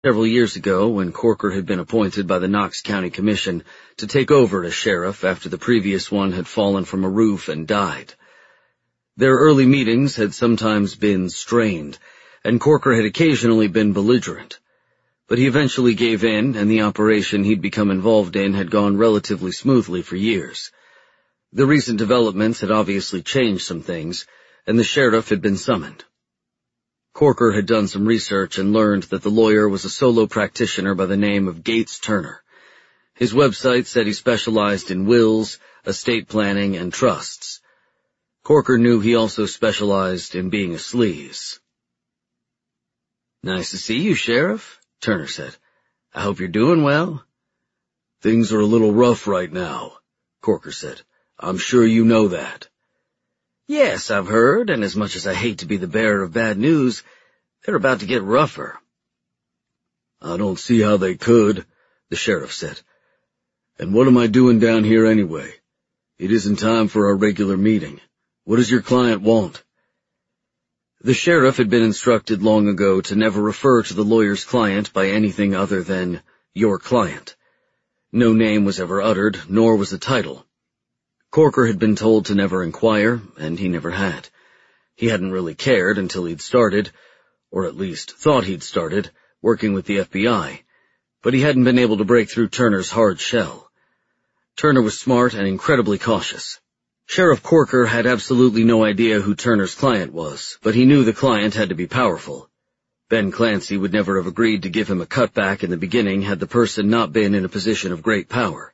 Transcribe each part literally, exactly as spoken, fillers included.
Several years ago, when Corker had been appointed by the Knox County Commission to take over as sheriff after the previous one had fallen from a roof and died. Their early meetings had sometimes been strained, and Corker had occasionally been belligerent. But he eventually gave in, and the operation he'd become involved in had gone relatively smoothly for years. The recent developments had obviously changed some things, and the sheriff had been summoned. Corker had done some research and learned that the lawyer was a solo practitioner by the name of Gates Turner. His website said he specialized in wills, estate planning, and trusts. Corker knew he also specialized in being a sleaze. "Nice to see you, Sheriff," Turner said. "I hope you're doing well." "Things are a little rough right now," Corker said. "I'm sure you know that." "Yes, I've heard, and as much as I hate to be the bearer of bad news, they're about to get rougher." "I don't see how they could," the sheriff said. "And what am I doing down here anyway? It isn't time for our regular meeting. What does your client want?" The sheriff had been instructed long ago to never refer to the lawyer's client by anything other than your client. No name was ever uttered, nor was a title. Corker had been told to never inquire, and he never had. He hadn't really cared until he'd started, or at least thought he'd started, working with the F B I, but he hadn't been able to break through Turner's hard shell. Turner was smart and incredibly cautious. Sheriff Corker had absolutely no idea who Turner's client was, but he knew the client had to be powerful. Ben Clancy would never have agreed to give him a cutback in the beginning had the person not been in a position of great power.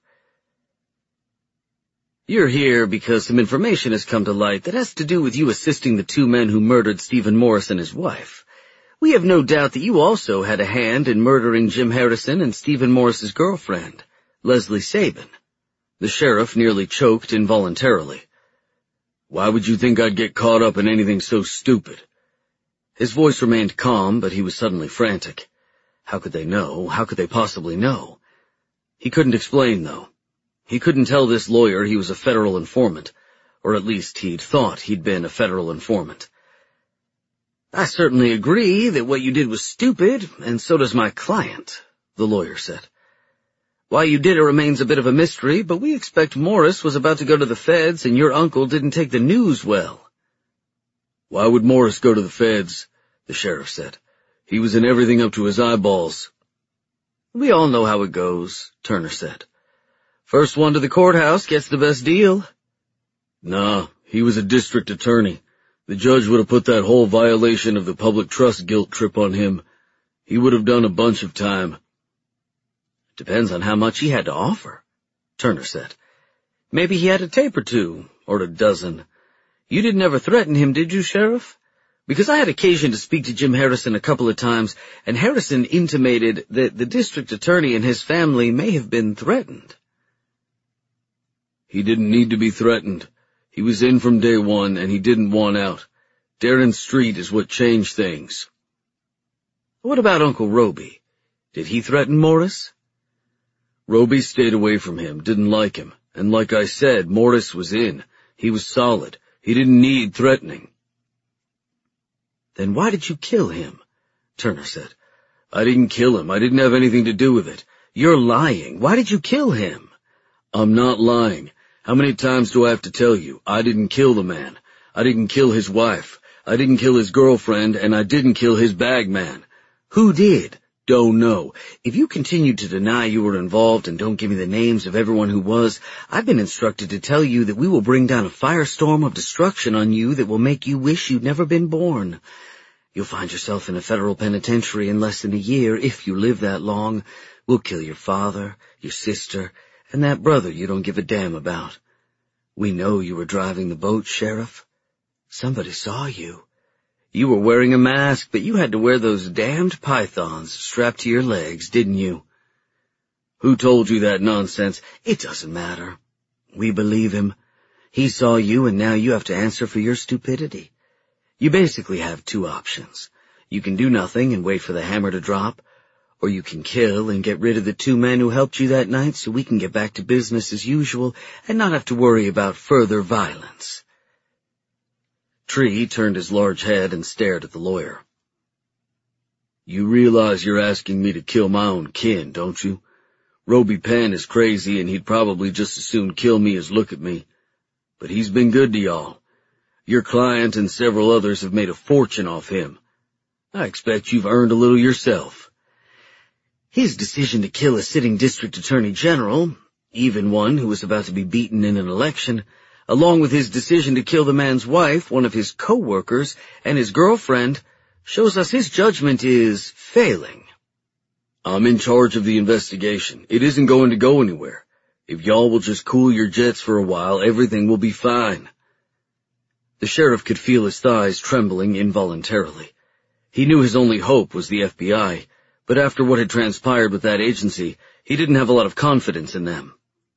"You're here because some information has come to light that has to do with you assisting the two men who murdered Stephen Morris and his wife. We have no doubt that you also had a hand in murdering Jim Harrison and Stephen Morris's girlfriend, Leslie Sabin." The sheriff nearly choked involuntarily. "Why would you think I'd get caught up in anything so stupid?" His voice remained calm, but he was suddenly frantic. How could they know? How could they possibly know? He couldn't explain, though. He couldn't tell this lawyer he was a federal informant, or at least he'd thought he'd been a federal informant. "I certainly agree that what you did was stupid, and so does my client," the lawyer said. "Why you did it remains a bit of a mystery, but we expect Morris was about to go to the feds and your uncle didn't take the news well." "Why would Morris go to the feds?" the sheriff said. "He was in everything up to his eyeballs." "We all know how it goes," Turner said. "First one to the courthouse gets the best deal." "Nah, he was a district attorney. The judge would have put that whole violation of the public trust guilt trip on him. He would have done a bunch of time." "Depends on how much he had to offer," Turner said. "Maybe he had a tape or two, or a dozen. You didn't ever threaten him, did you, Sheriff? Because I had occasion to speak to Jim Harrison a couple of times, and Harrison intimated that the district attorney and his family may have been threatened." "He didn't need to be threatened. He was in from day one, and he didn't want out. Darren Street is what changed things." "What about Uncle Roby? Did he threaten Morris?" "Roby stayed away from him, didn't like him, and like I said, Morris was in. He was solid. He didn't need threatening." "Then why did you kill him?" Turner said. "I didn't kill him. I didn't have anything to do with it." "You're lying. Why did you kill him?" "I'm not lying. How many times do I have to tell you? I didn't kill the man. I didn't kill his wife. I didn't kill his girlfriend, and I didn't kill his bag man." "Who did?" "Don't know. If you continue to deny you were involved and don't give me the names of everyone who was, I've been instructed to tell you that we will bring down a firestorm of destruction on you that will make you wish you'd never been born. You'll find yourself in a federal penitentiary in less than a year, if you live that long. We'll kill your father, your sister, and that brother you don't give a damn about. We know you were driving the boat, Sheriff. Somebody saw you. You were wearing a mask, but you had to wear those damned pythons strapped to your legs, didn't you?" "Who told you that nonsense?" "It doesn't matter. We believe him. He saw you, and now you have to answer for your stupidity. You basically have two options. You can do nothing and wait for the hammer to drop, or you can kill and get rid of the two men who helped you that night so we can get back to business as usual and not have to worry about further violence." Tree turned his large head and stared at the lawyer. You realize you're asking me to kill my own kin, don't you? Roby Penn is crazy, and he'd probably just as soon kill me as look at me. But he's been good to y'all. Your client and several others have made a fortune off him. I expect you've earned a little yourself. His decision to kill a sitting district attorney general, even one who was about to be beaten in an election, along with his decision to kill the man's wife, one of his co-workers, and his girlfriend, shows us his judgment is failing. I'm in charge of the investigation. It isn't going to go anywhere. If y'all will just cool your jets for a while, everything will be fine. The sheriff could feel his thighs trembling involuntarily. He knew his only hope was the F B I, but after what had transpired with that agency, he didn't have a lot of confidence in them.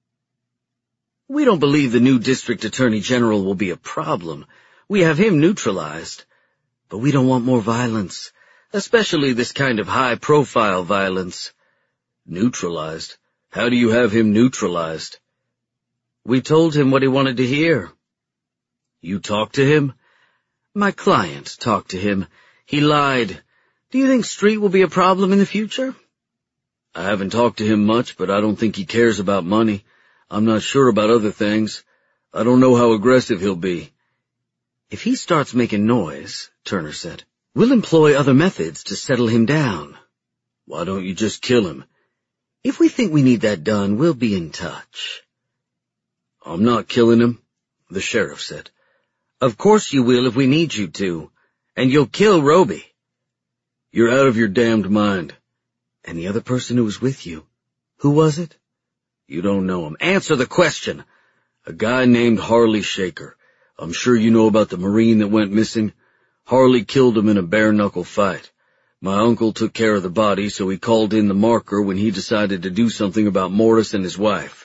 We don't believe the new district attorney general will be a problem. We have him neutralized. But we don't want more violence, especially this kind of high-profile violence. Neutralized? How do you have him neutralized? We told him what he wanted to hear. You talked to him? My client talked to him. He lied. Do you think Street will be a problem in the future? I haven't talked to him much, but I don't think he cares about money. I'm not sure about other things. I don't know how aggressive he'll be. If he starts making noise, Turner said, we'll employ other methods to settle him down. Why don't you just kill him? If we think we need that done, we'll be in touch. I'm not killing him, the sheriff said. Of course you will if we need you to, and you'll kill Roby. You're out of your damned mind. And the other person who was with you, who was it? You don't know him. Answer the question. A guy named Harley Shaker. I'm sure you know about the Marine that went missing. Harley killed him in a bare-knuckle fight. My uncle took care of the body, so he called in the marker when he decided to do something about Morris and his wife.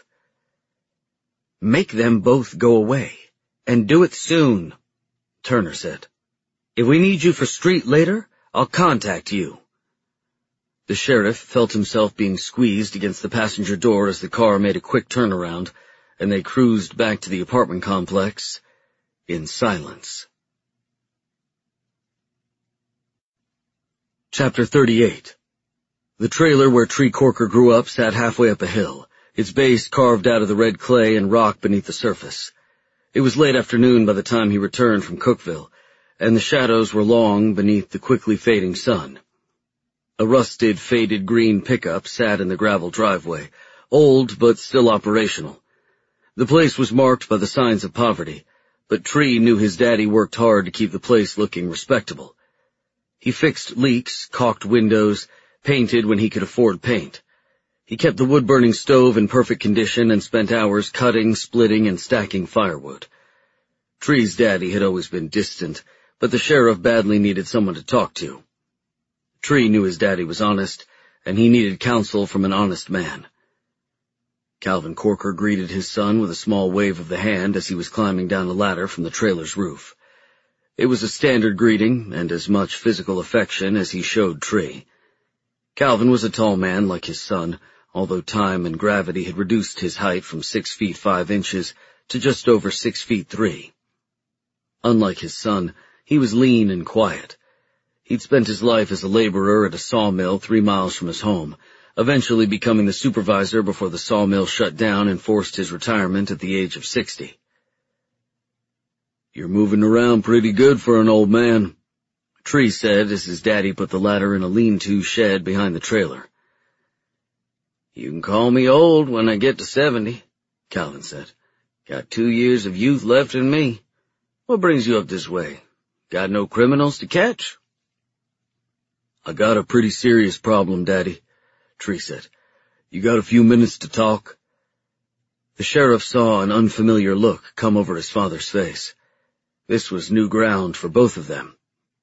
Make them both go away, and do it soon, Turner said. If we need you for Street later, I'll contact you. The sheriff felt himself being squeezed against the passenger door as the car made a quick turnaround, and they cruised back to the apartment complex in silence. Chapter thirty-eight. The trailer where Tree Corker grew up sat halfway up a hill, its base carved out of the red clay and rock beneath the surface. It was late afternoon by the time he returned from Cookville, and the shadows were long beneath the quickly fading sun. A rusted, faded green pickup sat in the gravel driveway, old but still operational. The place was marked by the signs of poverty, but Tree knew his daddy worked hard to keep the place looking respectable. He fixed leaks, caulked windows, painted when he could afford paint. He kept the wood-burning stove in perfect condition and spent hours cutting, splitting, and stacking firewood. Tree's daddy had always been distant, but the sheriff badly needed someone to talk to. Tree knew his daddy was honest, and he needed counsel from an honest man. Calvin Corker greeted his son with a small wave of the hand as he was climbing down the ladder from the trailer's roof. It was a standard greeting, and as much physical affection as he showed Tree. Calvin was a tall man like his son, although time and gravity had reduced his height from six feet five inches to just over six feet three. Unlike his son, he was lean and quiet. He'd spent his life as a laborer at a sawmill three miles from his home, eventually becoming the supervisor before the sawmill shut down and forced his retirement at the age of sixty. You're moving around pretty good for an old man, Tree said as his daddy put the ladder in a lean-to shed behind the trailer. You can call me old when I get to seventy, Calvin said. Got two years of youth left in me. What brings you up this way? Got no criminals to catch? I got a pretty serious problem, Daddy, Tree said. You got a few minutes to talk? The sheriff saw an unfamiliar look come over his father's face. This was new ground for both of them.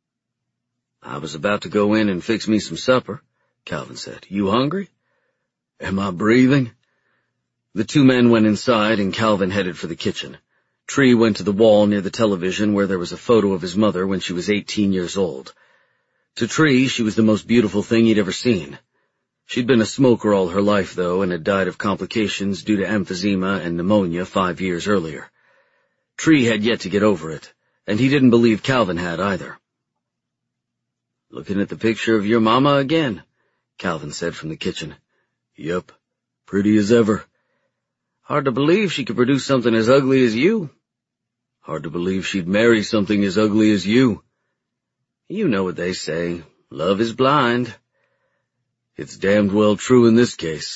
I was about to go in and fix me some supper, Calvin said. You hungry? Am I breathing? The two men went inside and Calvin headed for the kitchen. Tree went to the wall near the television where there was a photo of his mother when she was eighteen years old. To Tree, she was the most beautiful thing he'd ever seen. She'd been a smoker all her life, though, and had died of complications due to emphysema and pneumonia five years earlier. Tree had yet to get over it, and he didn't believe Calvin had either. Looking at the picture of your mama again, Calvin said from the kitchen. Yep, pretty as ever. Hard to believe she could produce something as ugly as you. Hard to believe she'd marry something as ugly as you. You know what they say, love is blind. It's damned well true in this case.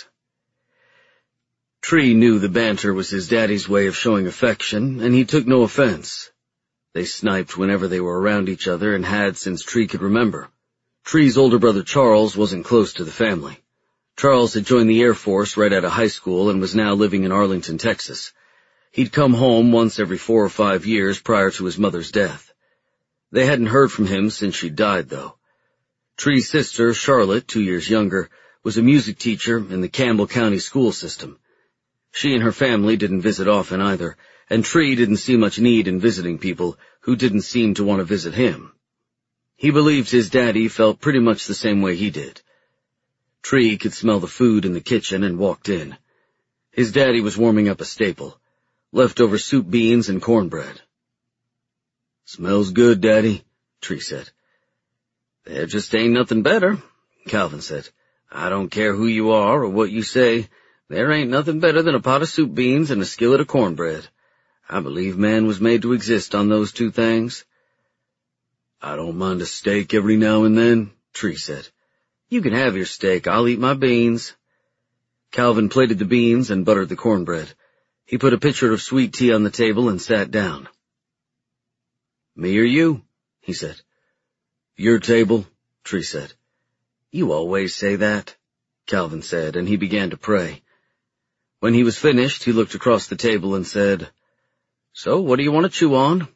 Tree knew the banter was his daddy's way of showing affection, and he took no offense. They sniped whenever they were around each other and had since Tree could remember. Tree's older brother Charles wasn't close to the family. Charles had joined the Air Force right out of high school and was now living in Arlington, Texas. He'd come home once every four or five years prior to his mother's death. They hadn't heard from him since she died, though. Tree's sister, Charlotte, two years younger, was a music teacher in the Campbell County school system. She and her family didn't visit often either, and Tree didn't see much need in visiting people who didn't seem to want to visit him. He believed his daddy felt pretty much the same way he did. Tree could smell the food in the kitchen and walked in. His daddy was warming up a staple, leftover soup beans and cornbread. Smells good, Daddy, Tree said. There just ain't nothing better, Calvin said. I don't care who you are or what you say, there ain't nothing better than a pot of soup beans and a skillet of cornbread. I believe man was made to exist on those two things. I don't mind a steak every now and then, Tree said. You can have your steak, I'll eat my beans. Calvin plated the beans and buttered the cornbread. He put a pitcher of sweet tea on the table and sat down. Me or you? He said. Your table, Tree said. You always say that, Calvin said, and he began to pray. When he was finished, he looked across the table and said, So, what do you want to chew on?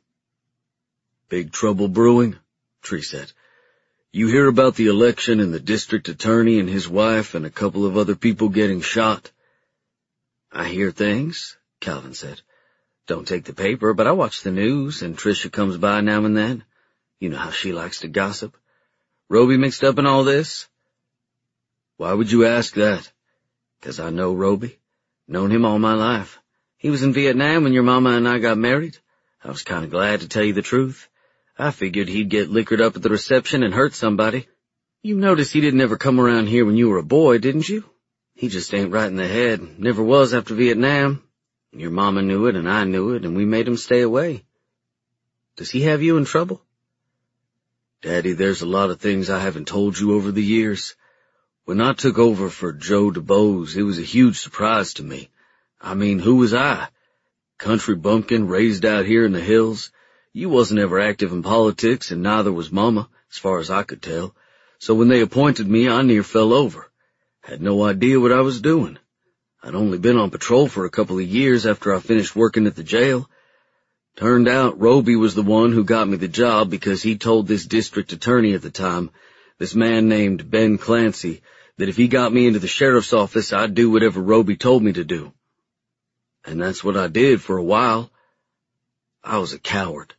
Big trouble brewing, Tree said. You hear about the election and the district attorney and his wife and a couple of other people getting shot? I hear things, Calvin said. Don't take the paper, but I watch the news, and Tricia comes by now and then. You know how she likes to gossip. Roby mixed up in all this? Why would you ask that? 'Cause I know Roby. Known him all my life. He was in Vietnam when your mama and I got married. I was kind of glad to tell you the truth. I figured he'd get liquored up at the reception and hurt somebody. You noticed he didn't ever come around here when you were a boy, didn't you? He just ain't right in the head. Never was after Vietnam. Your mama knew it and I knew it, and we made him stay away. Does he have you in trouble? Daddy, there's a lot of things I haven't told you over the years. When I took over for Joe DuBose, it was a huge surprise to me. I mean, who was I? Country bumpkin raised out here in the hills. You wasn't ever active in politics, and neither was Mama, as far as I could tell. So when they appointed me, I near fell over. Had no idea what I was doing. I'd only been on patrol for a couple of years after I finished working at the jail. Turned out Roby was the one who got me the job because he told this district attorney at the time, this man named Ben Clancy, that if he got me into the sheriff's office, I'd do whatever Roby told me to do. And that's what I did for a while. I was a coward.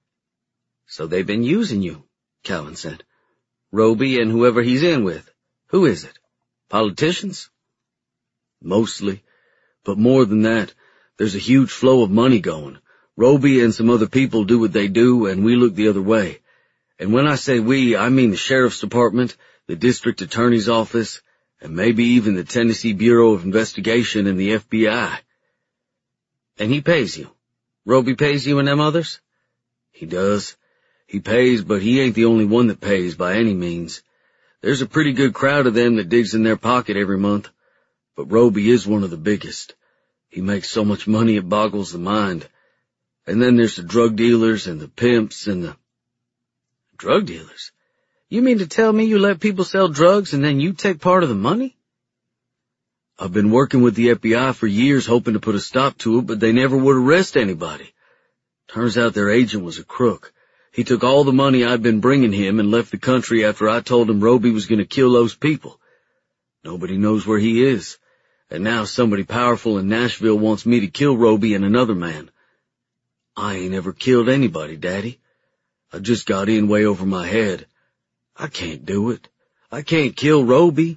So they've been using you, Calvin said. Roby and whoever he's in with. Who is it? Politicians? Mostly. But more than that, there's a huge flow of money going. Roby and some other people do what they do, and we look the other way. And when I say we, I mean the sheriff's department, the district attorney's office, and maybe even the Tennessee Bureau of Investigation and the F B I. And he pays you. Roby pays you and them others? He does. He pays, but he ain't the only one that pays by any means. There's a pretty good crowd of them that digs in their pocket every month. But Roby is one of the biggest. He makes so much money it boggles the mind. And then there's the drug dealers and the pimps and the... Drug dealers? You mean to tell me you let people sell drugs and then you take part of the money? I've been working with the F B I for years hoping to put a stop to it, but they never would arrest anybody. Turns out their agent was a crook. He took all the money I'd been bringing him and left the country after I told him Roby was going to kill those people. Nobody knows where he is. And now somebody powerful in Nashville wants me to kill Roby and another man. I ain't ever killed anybody, Daddy. I just got in way over my head. I can't do it. I can't kill Roby.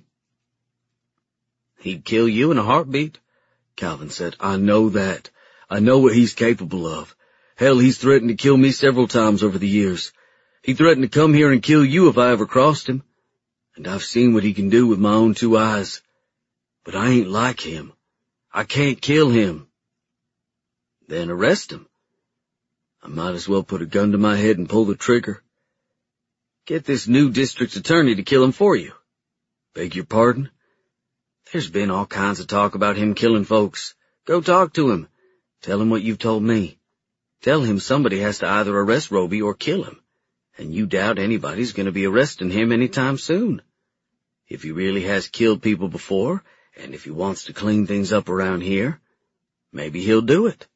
He'd kill you in a heartbeat, Calvin said. I know that. I know what he's capable of. Hell, he's threatened to kill me several times over the years. He threatened to come here and kill you if I ever crossed him, and I've seen what he can do with my own two eyes. But I ain't like him. I can't kill him." "Then arrest him. I might as well put a gun to my head and pull the trigger. Get this new district attorney to kill him for you." "Beg your pardon?" "There's been all kinds of talk about him killing folks. Go talk to him. Tell him what you've told me. Tell him somebody has to either arrest Roby or kill him, and you doubt anybody's going to be arresting him any time soon. If he really has killed people before, and if he wants to clean things up around here, maybe he'll do it."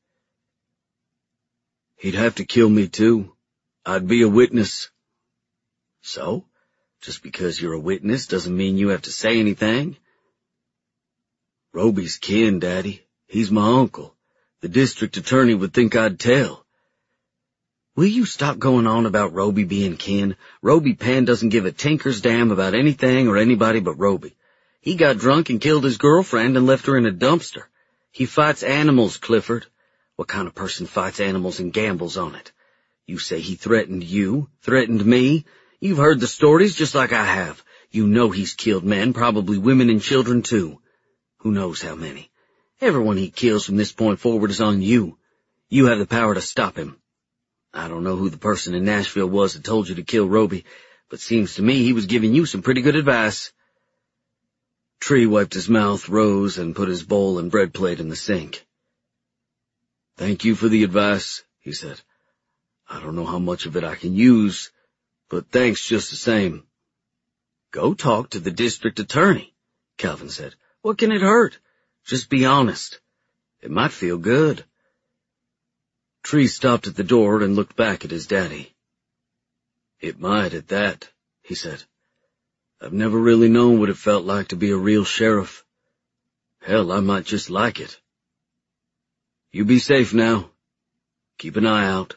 "He'd have to kill me too. I'd be a witness." "So? Just because you're a witness doesn't mean you have to say anything?" "Roby's kin, Daddy. He's my uncle. The district attorney would think I'd tell." "Will you stop going on about Roby being kin? Roby Penn doesn't give a tinker's damn about anything or anybody but Roby. He got drunk and killed his girlfriend and left her in a dumpster. He fights animals, Clifford. What kind of person fights animals and gambles on it? You say he threatened you, threatened me. You've heard the stories just like I have. You know he's killed men, probably women and children too. Who knows how many? Everyone he kills from this point forward is on you. You have the power to stop him. I don't know who the person in Nashville was that told you to kill Roby, but seems to me he was giving you some pretty good advice." Tree wiped his mouth, rose, and put his bowl and bread plate in the sink. "Thank you for the advice," he said. "I don't know how much of it I can use, but thanks just the same." "Go talk to the district attorney," Calvin said. "What can it hurt? Just be honest. It might feel good." Tree stopped at the door and looked back at his daddy. "It might at that," he said. "I've never really known what it felt like to be a real sheriff. Hell, I might just like it. You be safe now. Keep an eye out."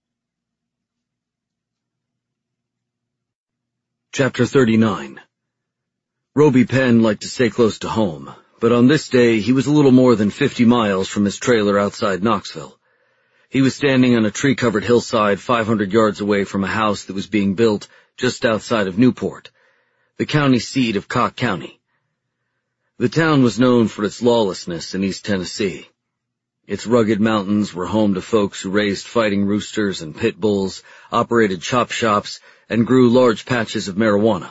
Chapter thirty-nine. Roby Penn liked to stay close to home, but on this day he was a little more than fifty miles from his trailer outside Knoxville. He was standing on a tree-covered hillside five hundred yards away from a house that was being built just outside of Newport, the county seat of Cocke County. The town was known for its lawlessness in East Tennessee. Its rugged mountains were home to folks who raised fighting roosters and pit bulls, operated chop shops, and grew large patches of marijuana.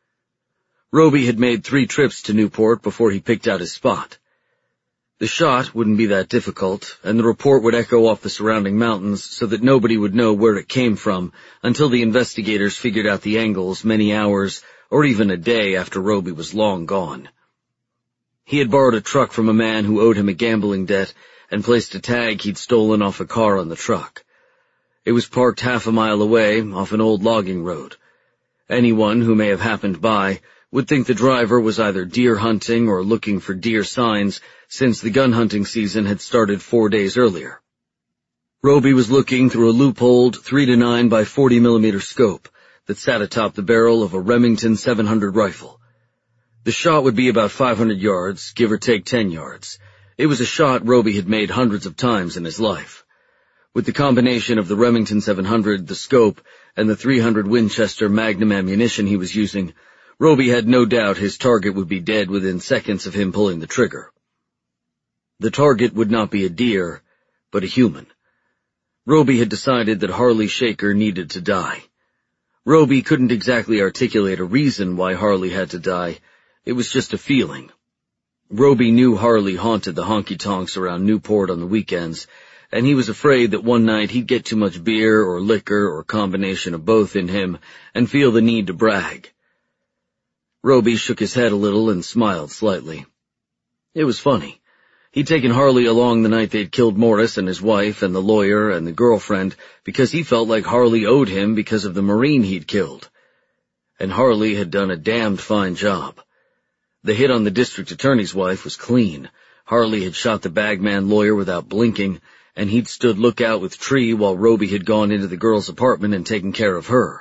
Roby had made three trips to Newport before he picked out his spot. The shot wouldn't be that difficult, and the report would echo off the surrounding mountains so that nobody would know where it came from until the investigators figured out the angles many hours or even a day after Roby was long gone. He had borrowed a truck from a man who owed him a gambling debt and placed a tag he'd stolen off a car on the truck. It was parked half a mile away off an old logging road. Anyone who may have happened by would think the driver was either deer hunting or looking for deer signs, since the gun hunting season had started four days earlier. Roby was looking through a loopholed three to nine by forty millimeter scope that sat atop the barrel of a Remington seven hundred rifle. The shot would be about five hundred yards, give or take ten yards. It was a shot Roby had made hundreds of times in his life. With the combination of the Remington seven hundred, the scope, and the three hundred Winchester Magnum ammunition he was using, Roby had no doubt his target would be dead within seconds of him pulling the trigger. The target would not be a deer, but a human. Roby had decided that Harley Shaker needed to die. Roby couldn't exactly articulate a reason why Harley had to die. It was just a feeling. Roby knew Harley haunted the honky-tonks around Newport on the weekends, and he was afraid that one night he'd get too much beer or liquor or combination of both in him and feel the need to brag. Roby shook his head a little and smiled slightly. It was funny. He'd taken Harley along the night they'd killed Morris and his wife and the lawyer and the girlfriend because he felt like Harley owed him because of the Marine he'd killed. And Harley had done a damned fine job. The hit on the district attorney's wife was clean. Harley had shot the bagman lawyer without blinking, and he'd stood lookout with Tree while Roby had gone into the girl's apartment and taken care of her.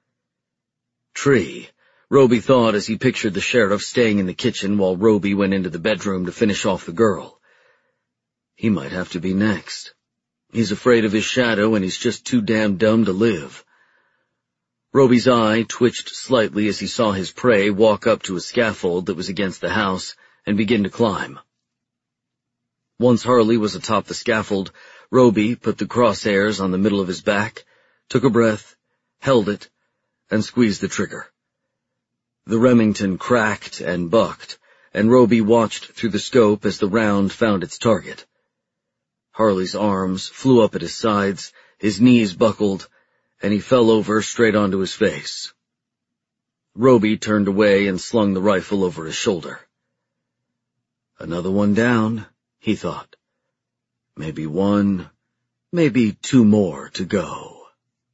Tree, Roby thought as he pictured the sheriff staying in the kitchen while Roby went into the bedroom to finish off the girl. He might have to be next. He's afraid of his shadow and he's just too damn dumb to live. Roby's eye twitched slightly as he saw his prey walk up to a scaffold that was against the house and begin to climb. Once Harley was atop the scaffold, Roby put the crosshairs on the middle of his back, took a breath, held it, and squeezed the trigger. The Remington cracked and bucked, and Roby watched through the scope as the round found its target. Harley's arms flew up at his sides, his knees buckled, and he fell over straight onto his face. Roby turned away and slung the rifle over his shoulder. Another one down, he thought. Maybe one, maybe two more to go.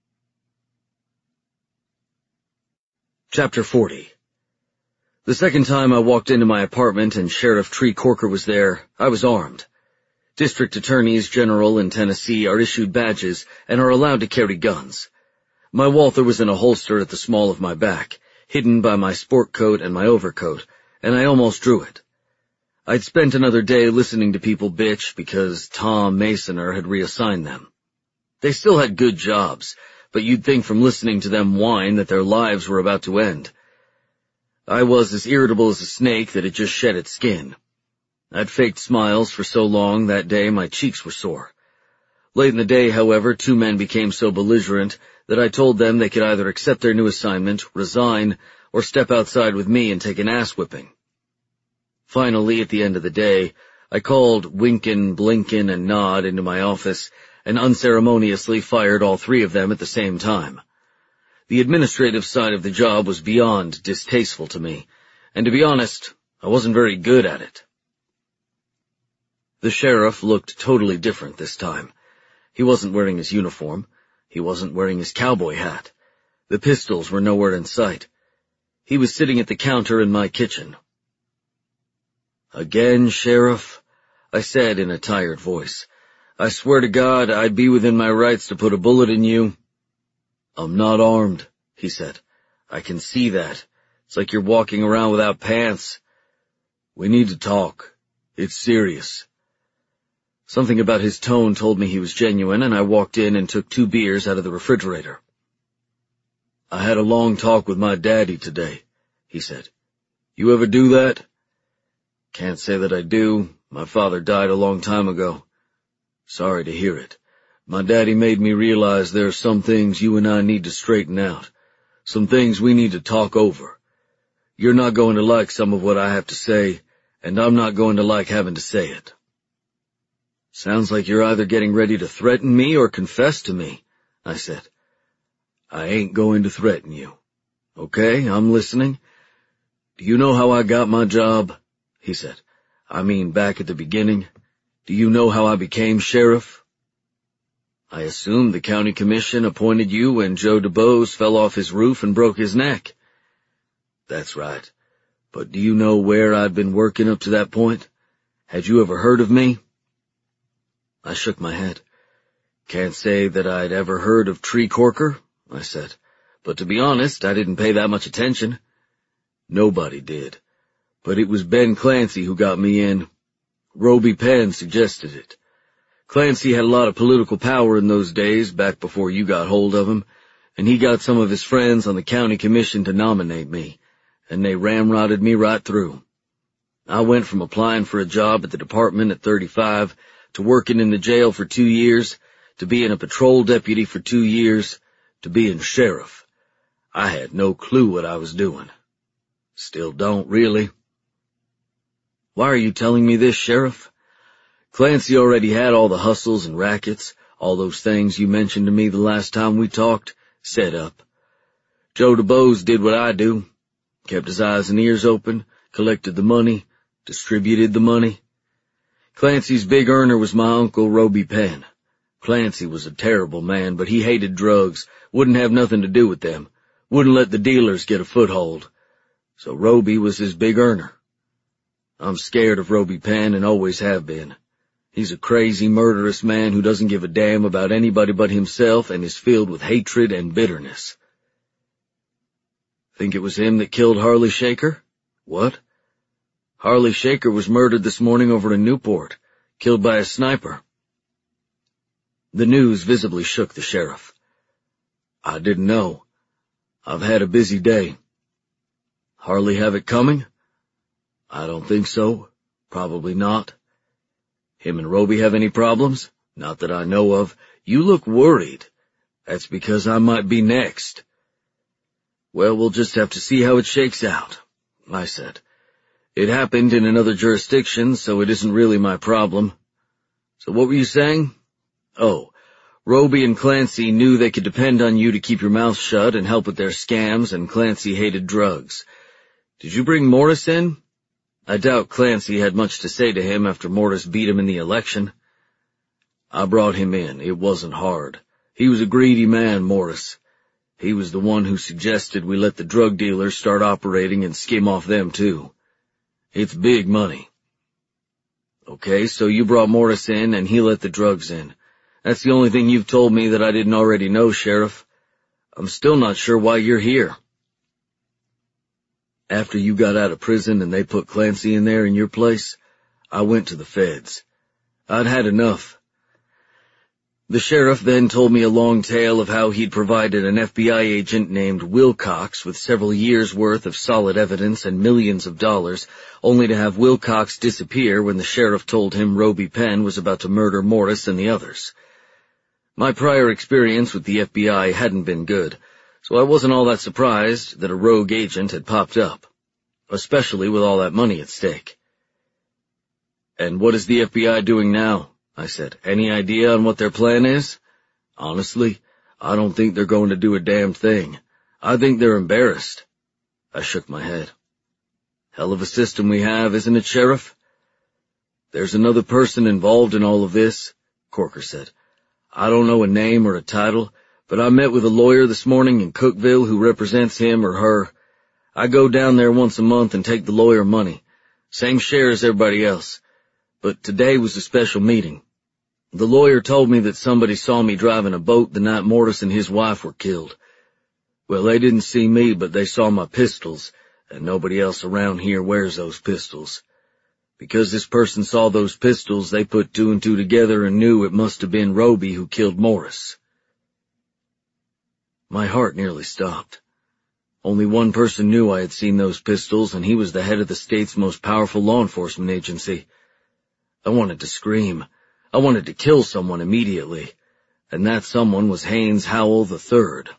Chapter forty. The second time I walked into my apartment and Sheriff Tree Corker was there, I was armed. District attorneys general in Tennessee are issued badges and are allowed to carry guns. My Walther was in a holster at the small of my back, hidden by my sport coat and my overcoat, and I almost drew it. I'd spent another day listening to people bitch because Tom Masoner had reassigned them. They still had good jobs, but you'd think from listening to them whine that their lives were about to end. I was as irritable as a snake that had just shed its skin. I'd faked smiles for so long that day my cheeks were sore. Late in the day, however, two men became so belligerent that I told them they could either accept their new assignment, resign, or step outside with me and take an ass-whipping. Finally, at the end of the day, I called Winkin, Blinkin, and Nod into my office and unceremoniously fired all three of them at the same time. The administrative side of the job was beyond distasteful to me, and to be honest, I wasn't very good at it. The sheriff looked totally different this time. He wasn't wearing his uniform. He wasn't wearing his cowboy hat. The pistols were nowhere in sight. He was sitting at the counter in my kitchen. "Again, Sheriff?" I said in a tired voice. "I swear to God I'd be within my rights to put a bullet in you." "I'm not armed," he said. "I can see that. It's like you're walking around without pants. We need to talk. It's serious." Something about his tone told me he was genuine, and I walked in and took two beers out of the refrigerator. "I had a long talk with my daddy today," he said. "You ever do that?" "Can't say that I do. My father died a long time ago." "Sorry to hear it. My daddy made me realize there are some things you and I need to straighten out. Some things we need to talk over. You're not going to like some of what I have to say, and I'm not going to like having to say it." "Sounds like you're either getting ready to threaten me or confess to me," I said. "I ain't going to threaten you. Okay, I'm listening. Do you know how I got my job?" he said. "I mean, back at the beginning. Do you know how I became sheriff?" "I assumed the county commission appointed you when Joe DuBose fell off his roof and broke his neck." "That's right. But do you know where I'd been working up to that point? Had you ever heard of me?" I shook my head. "Can't say that I'd ever heard of Tree Corker," I said. "But to be honest, I didn't pay that much attention." "Nobody did. But it was Ben Clancy who got me in. Roby Penn suggested it. Clancy had a lot of political power in those days, back before you got hold of him, and he got some of his friends on the county commission to nominate me, and they ramrodded me right through. I went from applying for a job at the department at thirty-five to working in the jail for two years, to being a patrol deputy for two years, to being sheriff. I had no clue what I was doing. Still don't, really." "Why are you telling me this, Sheriff?" "Clancy already had all the hustles and rackets, all those things you mentioned to me the last time we talked, set up. Joe DuBose did what I do, kept his eyes and ears open, collected the money, distributed the money. Clancy's big earner was my uncle, Roby Penn. Clancy was a terrible man, but he hated drugs, wouldn't have nothing to do with them, wouldn't let the dealers get a foothold. So Roby was his big earner. I'm scared of Roby Penn and always have been. He's a crazy, murderous man who doesn't give a damn about anybody but himself and is filled with hatred and bitterness." "Think it was him that killed Harley Shaker?" "What?" "Harley Shaker was murdered this morning over in Newport, killed by a sniper." The news visibly shook the sheriff. "I didn't know. I've had a busy day. Hardly have it coming? I don't think so. Probably not. Him and Roby have any problems? Not that I know of. You look worried. That's because I might be next. Well, we'll just have to see how it shakes out, I said. It happened in another jurisdiction, so it isn't really my problem. So what were you saying? Oh, Roby and Clancy knew they could depend on you to keep your mouth shut and help with their scams, and Clancy hated drugs. Did you bring Morris in? I doubt Clancy had much to say to him after Morris beat him in the election. I brought him in. It wasn't hard. He was a greedy man, Morris. He was the one who suggested we let the drug dealers start operating and skim off them too. It's big money. Okay, so you brought Morris in and he let the drugs in. That's the only thing you've told me that I didn't already know, Sheriff. I'm still not sure why you're here. After you got out of prison and they put Clancy in there in your place, I went to the feds. I'd had enough. The sheriff then told me a long tale of how he'd provided an F B I agent named Wilcox with several years' worth of solid evidence and millions of dollars, only to have Wilcox disappear when the sheriff told him Roby Penn was about to murder Morris and the others. My prior experience with the F B I hadn't been good, so I wasn't all that surprised that a rogue agent had popped up, especially with all that money at stake. And what is the F B I doing now? I said. Any idea on what their plan is? Honestly, I don't think they're going to do a damn thing. I think they're embarrassed. I shook my head. Hell of a system we have, isn't it, Sheriff? There's another person involved in all of this, Corker said. I don't know a name or a title, but I met with a lawyer this morning in Cookville who represents him or her. I go down there once a month and take the lawyer money. Same share as everybody else. But today was a special meeting. The lawyer told me that somebody saw me driving a boat the night Morris and his wife were killed. Well, they didn't see me, but they saw my pistols, and nobody else around here wears those pistols. Because this person saw those pistols, they put two and two together and knew it must have been Roby who killed Morris. My heart nearly stopped. Only one person knew I had seen those pistols, and he was the head of the state's most powerful law enforcement agency. I wanted to scream. I wanted to kill someone immediately, and that someone was Haynes Howell the third.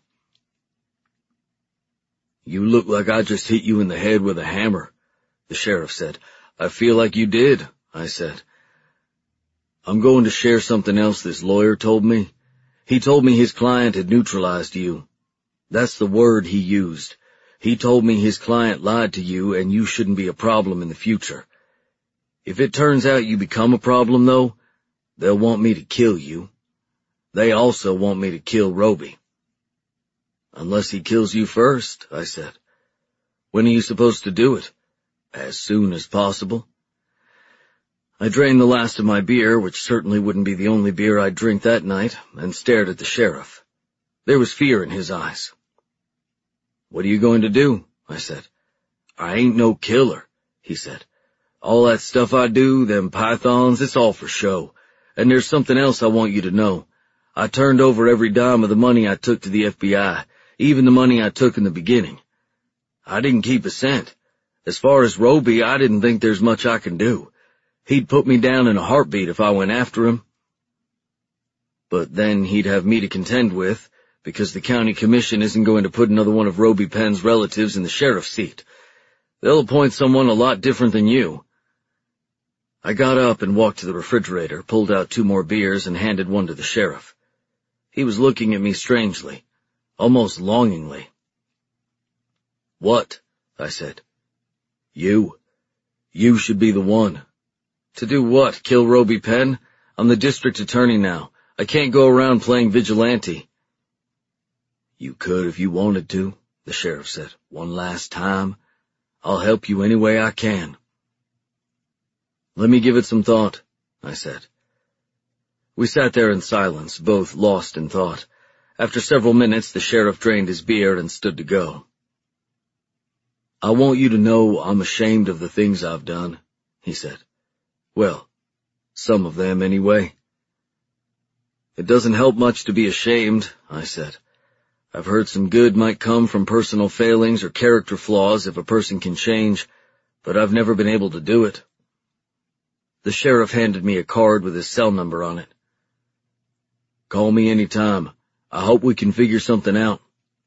You look like I just hit you in the head with a hammer, the sheriff said. I feel like you did, I said. I'm going to share something else this lawyer told me. He told me his client had neutralized you. That's the word he used. He told me his client lied to you and you shouldn't be a problem in the future. If it turns out you become a problem, though, they'll want me to kill you. They also want me to kill Roby. Unless he kills you first, I said. When are you supposed to do it? As soon as possible. I drained the last of my beer, which certainly wouldn't be the only beer I'd drink that night, and stared at the sheriff. There was fear in his eyes. What are you going to do? I said. I ain't no killer, he said. All that stuff I do, them pythons, it's all for show. And there's something else I want you to know. I turned over every dime of the money I took to the F B I, even the money I took in the beginning. I didn't keep a cent. As far as Roby, I didn't think there's much I can do. He'd put me down in a heartbeat if I went after him. But then he'd have me to contend with, because the county commission isn't going to put another one of Roby Penn's relatives in the sheriff's seat. They'll appoint someone a lot different than you. I got up and walked to the refrigerator, pulled out two more beers, and handed one to the sheriff. He was looking at me strangely, almost longingly. What? I said. You. You should be the one. To do what? Kill Roby Penn? I'm the district attorney now. I can't go around playing vigilante. You could if you wanted to, the sheriff said. One last time. I'll help you any way I can. Let me give it some thought, I said. We sat there in silence, both lost in thought. After several minutes, the sheriff drained his beer and stood to go. I want you to know I'm ashamed of the things I've done, he said. Well, some of them anyway. It doesn't help much to be ashamed, I said. I've heard some good might come from personal failings or character flaws if a person can change, but I've never been able to do it. The sheriff handed me a card with his cell number on it. Call me any time. I hope we can figure something out.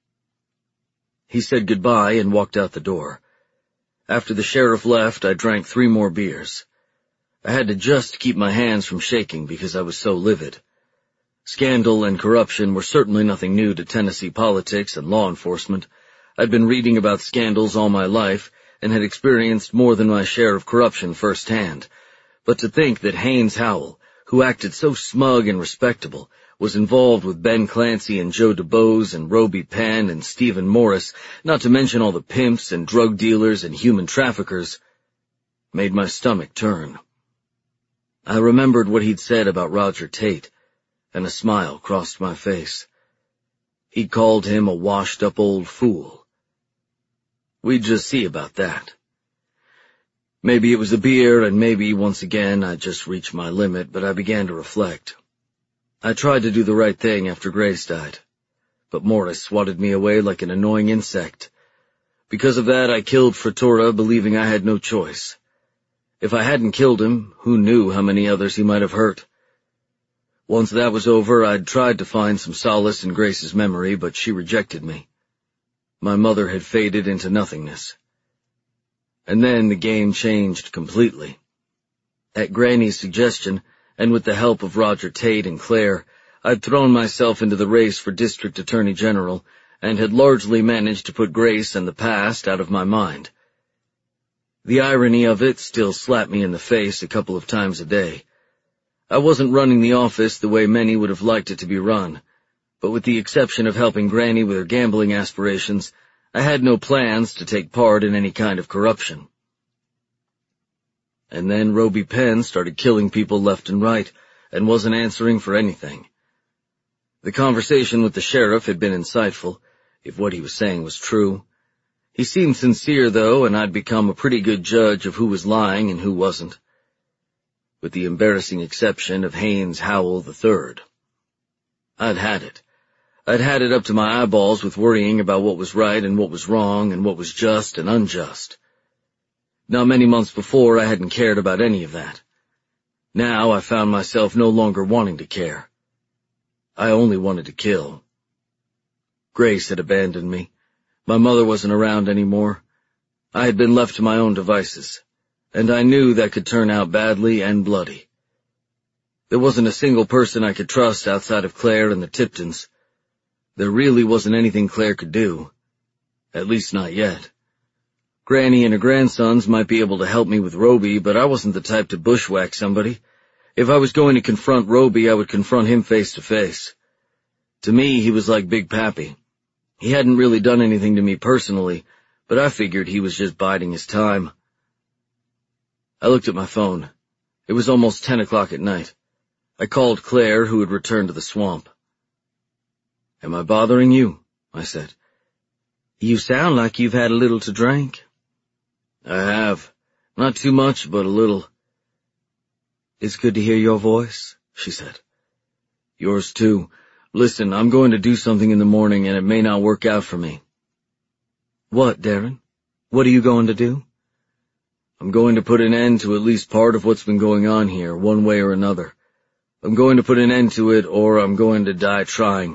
He said goodbye and walked out the door. After the sheriff left, I drank three more beers. I had to just keep my hands from shaking because I was so livid. Scandal and corruption were certainly nothing new to Tennessee politics and law enforcement. I'd been reading about scandals all my life and had experienced more than my share of corruption firsthand. But to think that Haynes Howell, who acted so smug and respectable, was involved with Ben Clancy and Joe DuBose and Roby Penn and Stephen Morris, not to mention all the pimps and drug dealers and human traffickers, made my stomach turn. I remembered what he'd said about Roger Tate, and a smile crossed my face. He'd called him a washed-up old fool. We'd just see about that. Maybe it was the beer, and maybe, once again, I'd just reached my limit, but I began to reflect. I tried to do the right thing after Grace died, but Morris swatted me away like an annoying insect. Because of that, I killed Frittora, believing I had no choice. If I hadn't killed him, who knew how many others he might have hurt? Once that was over, I'd tried to find some solace in Grace's memory, but she rejected me. My mother had faded into nothingness. And then the game changed completely. At Granny's suggestion, and with the help of Roger Tate and Claire, I'd thrown myself into the race for District Attorney General and had largely managed to put Grace and the past out of my mind. The irony of it still slapped me in the face a couple of times a day. I wasn't running the office the way many would have liked it to be run, but with the exception of helping Granny with her gambling aspirations, I had no plans to take part in any kind of corruption. And then Roby Penn started killing people left and right, and wasn't answering for anything. The conversation with the sheriff had been insightful, if what he was saying was true. He seemed sincere, though, and I'd become a pretty good judge of who was lying and who wasn't. With the embarrassing exception of Haynes Howell the third. I'd had it. I'd had it up to my eyeballs with worrying about what was right and what was wrong and what was just and unjust. Not many months before, I hadn't cared about any of that. Now I found myself no longer wanting to care. I only wanted to kill. Grace had abandoned me. My mother wasn't around anymore. I had been left to my own devices, and I knew that could turn out badly and bloody. There wasn't a single person I could trust outside of Claire and the Tiptons. There really wasn't anything Claire could do. At least not yet. Granny and her grandsons might be able to help me with Roby, but I wasn't the type to bushwhack somebody. If I was going to confront Roby, I would confront him face to face. To me, he was like Big Pappy. He hadn't really done anything to me personally, but I figured he was just biding his time. I looked at my phone. It was almost ten o'clock at night. I called Claire, who had returned to the swamp. "Am I bothering you?" I said. "You sound like you've had a little to drink." "I have. Not too much, but a little." "It's good to hear your voice," she said. "Yours too. Listen, I'm going to do something in the morning, and it may not work out for me." "What, Darren? What are you going to do?" "I'm going to put an end to at least part of what's been going on here, one way or another. I'm going to put an end to it, or I'm going to die trying."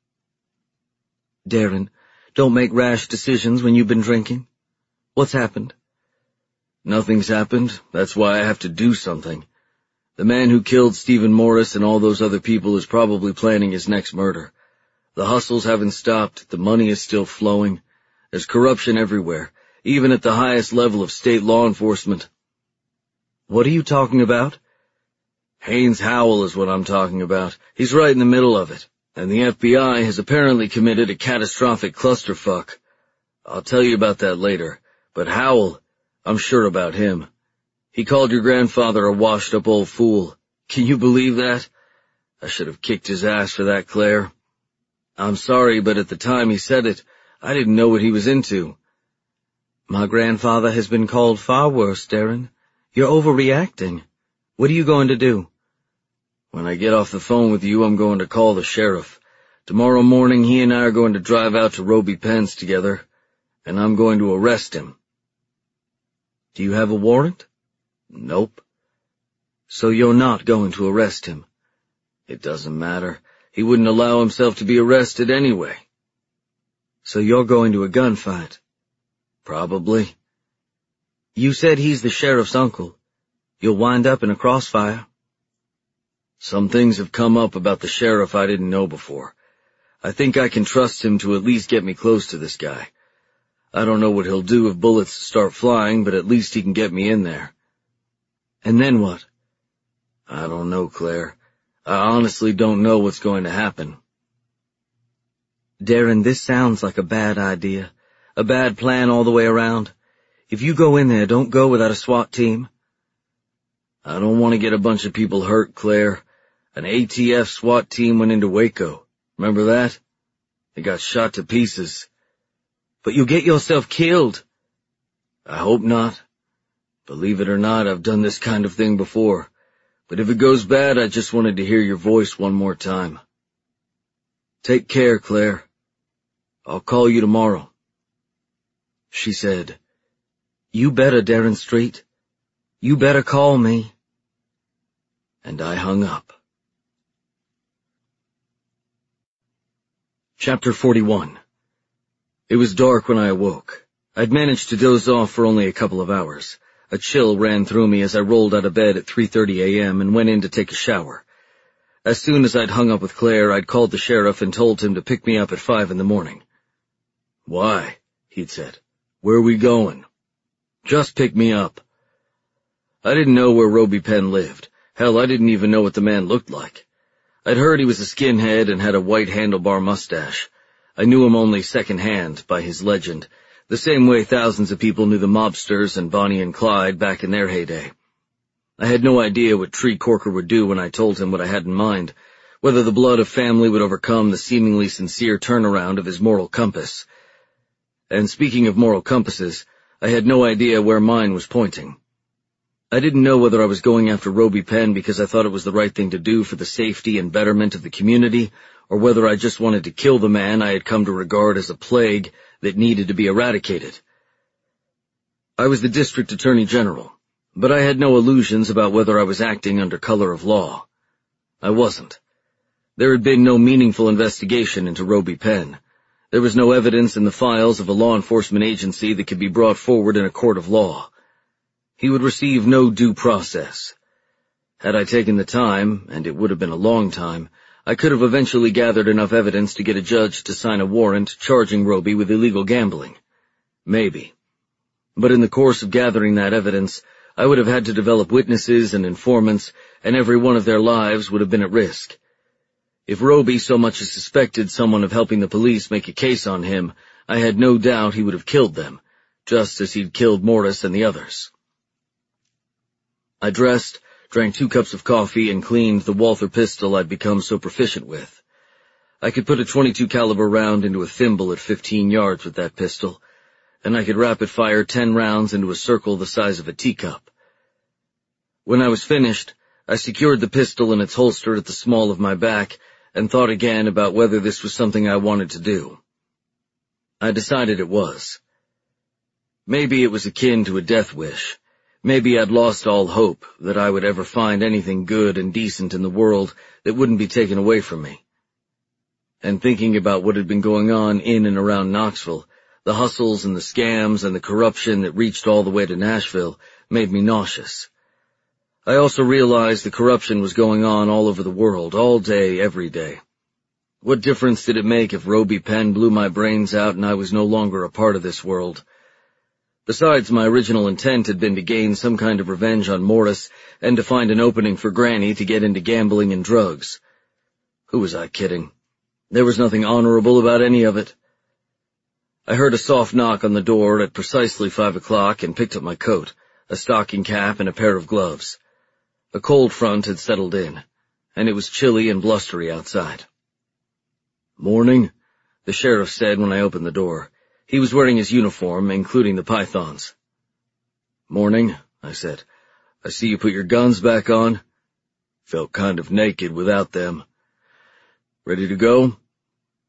"Darren, don't make rash decisions when you've been drinking. What's happened?" "Nothing's happened. That's why I have to do something. The man who killed Stephen Morris and all those other people is probably planning his next murder. The hustles haven't stopped. The money is still flowing. There's corruption everywhere, even at the highest level of state law enforcement." "What are you talking about?" "Haynes Howell is what I'm talking about. He's right in the middle of it, and the F B I has apparently committed a catastrophic clusterfuck. I'll tell you about that later, but Howell, I'm sure about him. He called your grandfather a washed-up old fool. Can you believe that? I should have kicked his ass for that, Claire. I'm sorry, but at the time he said it, I didn't know what he was into." "My grandfather has been called far worse, Darren. You're overreacting. What are you going to do?" "When I get off the phone with you, I'm going to call the sheriff. Tomorrow morning he and I are going to drive out to Roby Penn's together, and I'm going to arrest him." "Do you have a warrant?" "Nope." "So you're not going to arrest him?" "It doesn't matter. He wouldn't allow himself to be arrested anyway." "So you're going to a gunfight?" "Probably." "You said he's the sheriff's uncle. You'll wind up in a crossfire." "Some things have come up about the sheriff I didn't know before. I think I can trust him to at least get me close to this guy. I don't know what he'll do if bullets start flying, but at least he can get me in there." "And then what?" "I don't know, Claire. I honestly don't know what's going to happen." "Darren, this sounds like a bad idea. A bad plan all the way around. If you go in there, don't go without a SWAT team." "I don't want to get a bunch of people hurt, Claire. An A T F SWAT team went into Waco. Remember that? They got shot to pieces." "But you'll get yourself killed." "I hope not. Believe it or not, I've done this kind of thing before. But if it goes bad, I just wanted to hear your voice one more time." "Take care, Claire. I'll call you tomorrow." She said, "You better, Darren Street. You better call me." And I hung up. Chapter forty-one. It was dark when I awoke. I'd managed to doze off for only a couple of hours. A chill ran through me as I rolled out of bed at three thirty a m and went in to take a shower. As soon as I'd hung up with Claire, I'd called the sheriff and told him to pick me up at five in the morning. "Why?" he'd said. "Where are we going?" "Just pick me up." I didn't know where Roby Penn lived. Hell, I didn't even know what the man looked like. I'd heard he was a skinhead and had a white handlebar mustache. I knew him only second-hand, by his legend, the same way thousands of people knew the mobsters and Bonnie and Clyde back in their heyday. I had no idea what Tree Corker would do when I told him what I had in mind, whether the blood of family would overcome the seemingly sincere turnaround of his moral compass. And speaking of moral compasses, I had no idea where mine was pointing. I didn't know whether I was going after Roby Penn because I thought it was the right thing to do for the safety and betterment of the community, or whether I just wanted to kill the man I had come to regard as a plague that needed to be eradicated. I was the district attorney general, but I had no illusions about whether I was acting under color of law. I wasn't. There had been no meaningful investigation into Roby Penn. There was no evidence in the files of a law enforcement agency that could be brought forward in a court of law. He would receive no due process. Had I taken the time, and it would have been a long time, I could have eventually gathered enough evidence to get a judge to sign a warrant charging Roby with illegal gambling. Maybe. But in the course of gathering that evidence, I would have had to develop witnesses and informants, and every one of their lives would have been at risk. If Roby so much as suspected someone of helping the police make a case on him, I had no doubt he would have killed them, just as he'd killed Morris and the others. I dressed, drank two cups of coffee, and cleaned the Walther pistol I'd become so proficient with. I could put a twenty-two caliber round into a thimble at fifteen yards with that pistol, and I could rapid-fire ten rounds into a circle the size of a teacup. When I was finished, I secured the pistol in its holster at the small of my back and thought again about whether this was something I wanted to do. I decided it was. Maybe it was akin to a death wish. Maybe I'd lost all hope that I would ever find anything good and decent in the world that wouldn't be taken away from me. And thinking about what had been going on in and around Knoxville, the hustles and the scams and the corruption that reached all the way to Nashville, made me nauseous. I also realized the corruption was going on all over the world, all day, every day. What difference did it make if Roby Penn blew my brains out and I was no longer a part of this world? Besides, my original intent had been to gain some kind of revenge on Morris and to find an opening for Granny to get into gambling and drugs. Who was I kidding? There was nothing honorable about any of it. I heard a soft knock on the door at precisely five o'clock and picked up my coat, a stocking cap, and a pair of gloves. A cold front had settled in, and it was chilly and blustery outside. "Morning," the sheriff said when I opened the door. He was wearing his uniform, including the pythons. "Morning," I said. "I see you put your guns back on." "Felt kind of naked without them." "Ready to go?"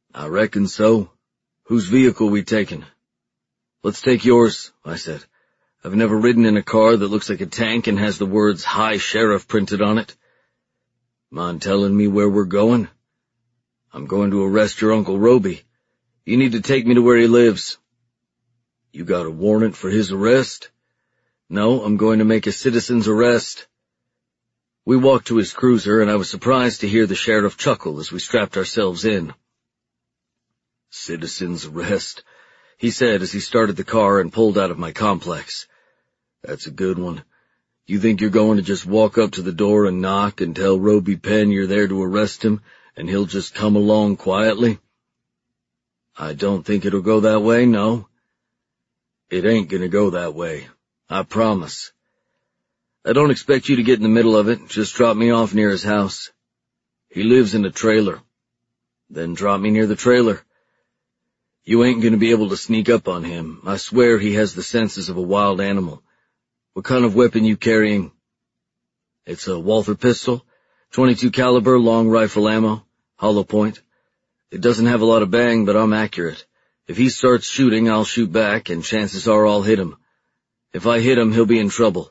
I reckon so. Whose vehicle we taking? Let's take yours, I said. I've never ridden in a car that looks like a tank and has the words High Sheriff printed on it. Mind telling me where we're going? I'm going to arrest your Uncle Roby. You need to take me to where he lives. You got a warrant for his arrest? No, I'm going to make a citizen's arrest. We walked to his cruiser, and I was surprised to hear the sheriff chuckle as we strapped ourselves in. Citizen's arrest, he said as he started the car and pulled out of my complex. That's a good one. You think you're going to just walk up to the door and knock and tell Roby Penn you're there to arrest him, and he'll just come along quietly? I don't think it'll go that way, no. It ain't gonna go that way. I promise. I don't expect you to get in the middle of it. Just drop me off near his house. He lives in a trailer. Then drop me near the trailer. You ain't gonna be able to sneak up on him. I swear he has the senses of a wild animal. What kind of weapon you carrying? It's a Walther pistol, twenty-two caliber, long rifle ammo, hollow point. It doesn't have a lot of bang, but I'm accurate. If he starts shooting, I'll shoot back, and chances are I'll hit him. If I hit him, he'll be in trouble.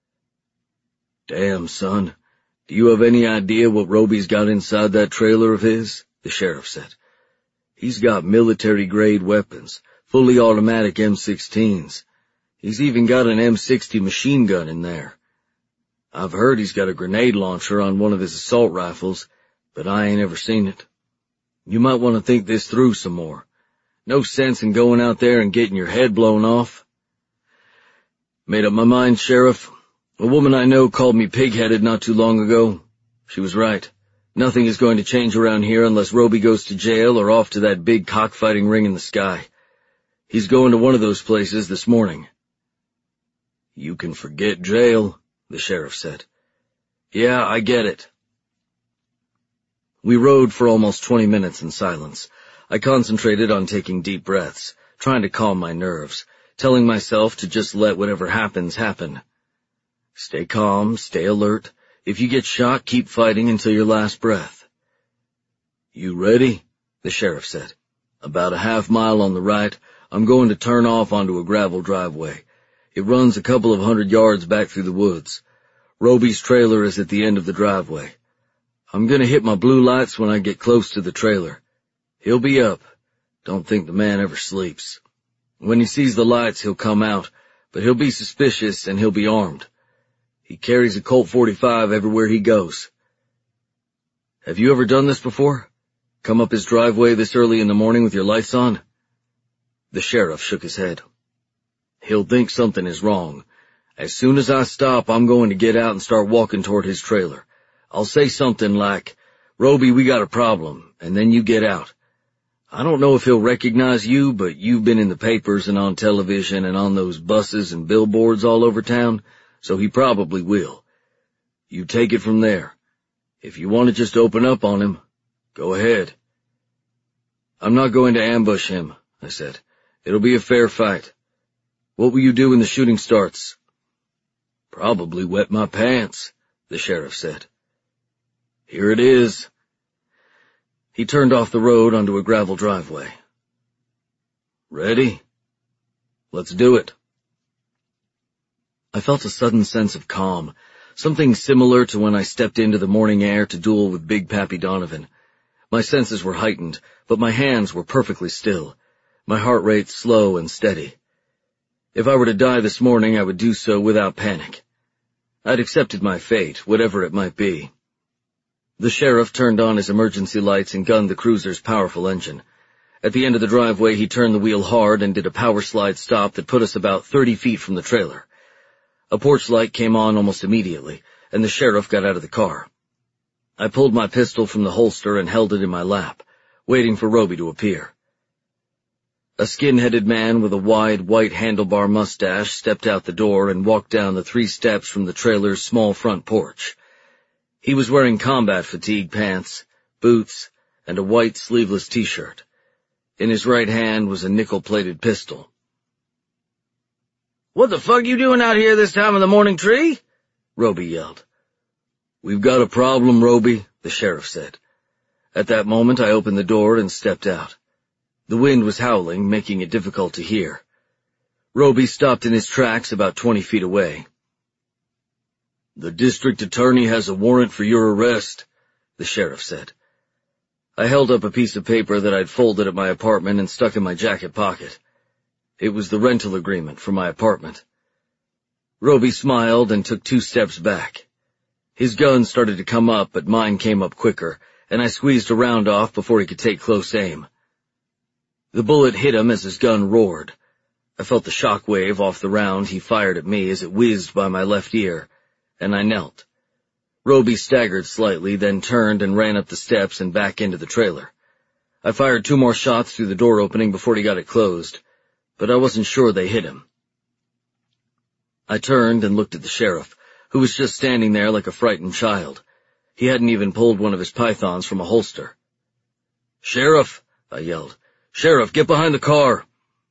Damn, son. Do you have any idea what Roby's got inside that trailer of his? The sheriff said. He's got military-grade weapons, fully automatic M sixteens. He's even got an M sixty machine gun in there. I've heard he's got a grenade launcher on one of his assault rifles, but I ain't ever seen it. You might want to think this through some more. No sense in going out there and getting your head blown off. Made up my mind, Sheriff. A woman I know called me pig-headed not too long ago. She was right. Nothing is going to change around here unless Roby goes to jail or off to that big cockfighting ring in the sky. He's going to one of those places this morning. You can forget jail, the sheriff said. Yeah, I get it. We rode for almost twenty minutes in silence. I concentrated on taking deep breaths, trying to calm my nerves, telling myself to just let whatever happens happen. Stay calm, stay alert. If you get shot, keep fighting until your last breath. You ready? The sheriff said. About a half mile on the right, I'm going to turn off onto a gravel driveway. It runs a couple of hundred yards back through the woods. Roby's trailer is at the end of the driveway. I'm gonna hit my blue lights when I get close to the trailer. He'll be up. Don't think the man ever sleeps. When he sees the lights, he'll come out, but he'll be suspicious and he'll be armed. He carries a Colt forty-five everywhere he goes. Have you ever done this before? Come up his driveway this early in the morning with your lights on? The sheriff shook his head. He'll think something is wrong. As soon as I stop, I'm going to get out and start walking toward his trailer. I'll say something like, Roby, we got a problem, and then you get out. I don't know if he'll recognize you, but you've been in the papers and on television and on those buses and billboards all over town, so he probably will. You take it from there. If you want to just open up on him, go ahead. I'm not going to ambush him, I said. It'll be a fair fight. What will you do when the shooting starts? Probably wet my pants, the sheriff said. Here it is. He turned off the road onto a gravel driveway. Ready? Let's do it. I felt a sudden sense of calm, something similar to when I stepped into the morning air to duel with Big Pappy Donovan. My senses were heightened, but my hands were perfectly still, my heart rate slow and steady. If I were to die this morning, I would do so without panic. I'd accepted my fate, whatever it might be. The sheriff turned on his emergency lights and gunned the cruiser's powerful engine. At the end of the driveway, he turned the wheel hard and did a power slide stop that put us about thirty feet from the trailer. A porch light came on almost immediately, and the sheriff got out of the car. I pulled my pistol from the holster and held it in my lap, waiting for Roby to appear. A skin-headed man with a wide, white handlebar mustache stepped out the door and walked down the three steps from the trailer's small front porch. He was wearing combat fatigue pants, boots, and a white sleeveless t-shirt. In his right hand was a nickel-plated pistol. "What the fuck you doing out here this time of the morning, Tree?" Roby yelled. "We've got a problem, Roby," the sheriff said. At that moment I opened the door and stepped out. The wind was howling, making it difficult to hear. Roby stopped in his tracks about twenty feet away. "The district attorney has a warrant for your arrest," the sheriff said. I held up a piece of paper that I'd folded at my apartment and stuck in my jacket pocket. It was the rental agreement for my apartment. Roby smiled and took two steps back. His gun started to come up, but mine came up quicker, and I squeezed a round off before he could take close aim. The bullet hit him as his gun roared. I felt the shock wave off the round he fired at me as it whizzed by my left ear, and I knelt. Roby staggered slightly, then turned and ran up the steps and back into the trailer. I fired two more shots through the door opening before he got it closed, but I wasn't sure they hit him. I turned and looked at the sheriff, who was just standing there like a frightened child. He hadn't even pulled one of his pythons from a holster. "Sheriff!" I yelled. "Sheriff, get behind the car!"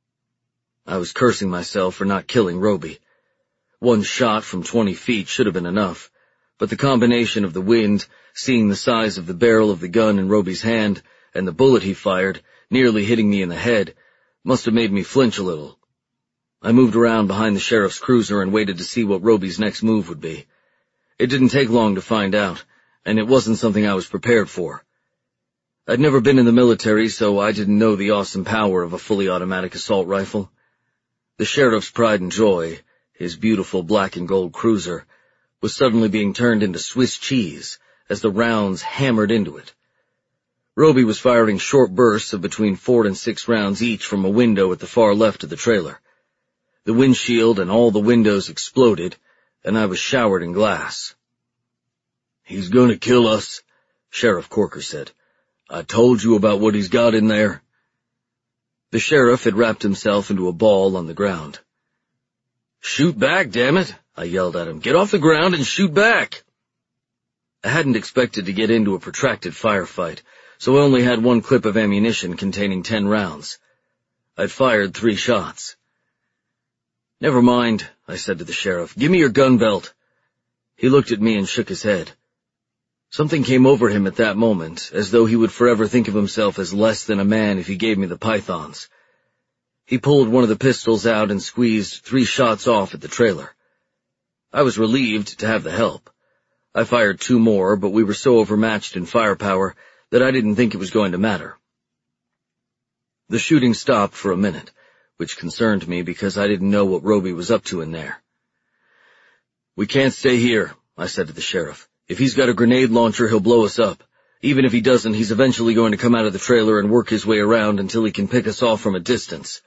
I was cursing myself for not killing Roby. One shot from twenty feet should have been enough, but the combination of the wind, seeing the size of the barrel of the gun in Roby's hand, and the bullet he fired, nearly hitting me in the head, must have made me flinch a little. I moved around behind the sheriff's cruiser and waited to see what Roby's next move would be. It didn't take long to find out, and it wasn't something I was prepared for. I'd never been in the military, so I didn't know the awesome power of a fully automatic assault rifle. The sheriff's pride and joy, his beautiful black and gold cruiser, was suddenly being turned into Swiss cheese as the rounds hammered into it. Roby was firing short bursts of between four and six rounds each from a window at the far left of the trailer. The windshield and all the windows exploded, and I was showered in glass. "He's gonna kill us," Sheriff Corker said. "I told you about what he's got in there." The sheriff had wrapped himself into a ball on the ground. "Shoot back, damn it," I yelled at him. "Get off the ground and shoot back." I hadn't expected to get into a protracted firefight, so I only had one clip of ammunition containing ten rounds. I'd fired three shots. "Never mind," I said to the sheriff. "Give me your gun belt." He looked at me and shook his head. Something came over him at that moment, as though he would forever think of himself as less than a man if he gave me the pythons. He pulled one of the pistols out and squeezed three shots off at the trailer. I was relieved to have the help. I fired two more, but we were so overmatched in firepower that I didn't think it was going to matter. The shooting stopped for a minute, which concerned me because I didn't know what Roby was up to in there. "We can't stay here," I said to the sheriff. "If he's got a grenade launcher, he'll blow us up. Even if he doesn't, he's eventually going to come out of the trailer and work his way around until he can pick us off from a distance."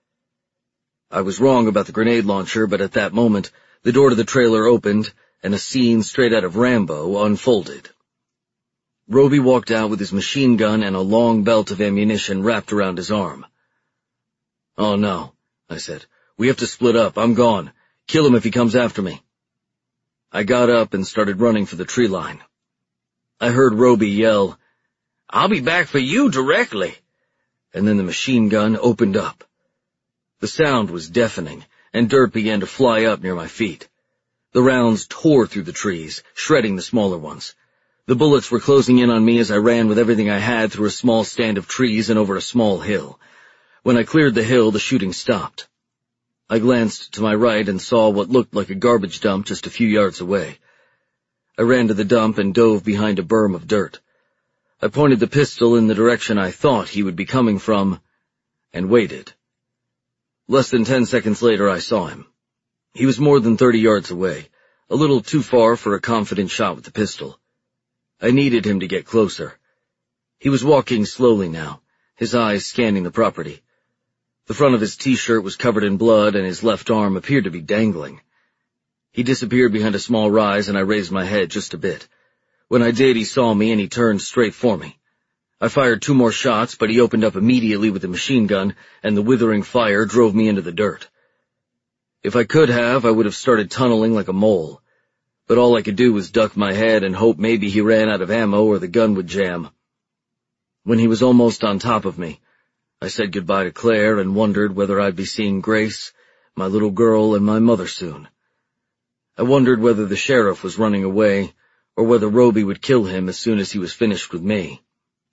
I was wrong about the grenade launcher, but at that moment, the door to the trailer opened, and a scene straight out of Rambo unfolded. Roby walked out with his machine gun and a long belt of ammunition wrapped around his arm. "Oh no," I said. "We have to split up. I'm gone. Kill him if he comes after me." I got up and started running for the tree line. I heard Roby yell, "I'll be back for you directly," and then the machine gun opened up. The sound was deafening, and dirt began to fly up near my feet. The rounds tore through the trees, shredding the smaller ones. The bullets were closing in on me as I ran with everything I had through a small stand of trees and over a small hill. When I cleared the hill, the shooting stopped. I glanced to my right and saw what looked like a garbage dump just a few yards away. I ran to the dump and dove behind a berm of dirt. I pointed the pistol in the direction I thought he would be coming from, and waited. Less than ten seconds later, I saw him. He was more than thirty yards away, a little too far for a confident shot with the pistol. I needed him to get closer. He was walking slowly now, his eyes scanning the property. The front of his t-shirt was covered in blood, and his left arm appeared to be dangling. He disappeared behind a small rise, and I raised my head just a bit. When I did, he saw me, and he turned straight for me. I fired two more shots, but he opened up immediately with the machine gun, and the withering fire drove me into the dirt. If I could have, I would have started tunneling like a mole, but all I could do was duck my head and hope maybe he ran out of ammo or the gun would jam. When he was almost on top of me, I said goodbye to Claire and wondered whether I'd be seeing Grace, my little girl, and my mother soon. I wondered whether the sheriff was running away, or whether Roby would kill him as soon as he was finished with me.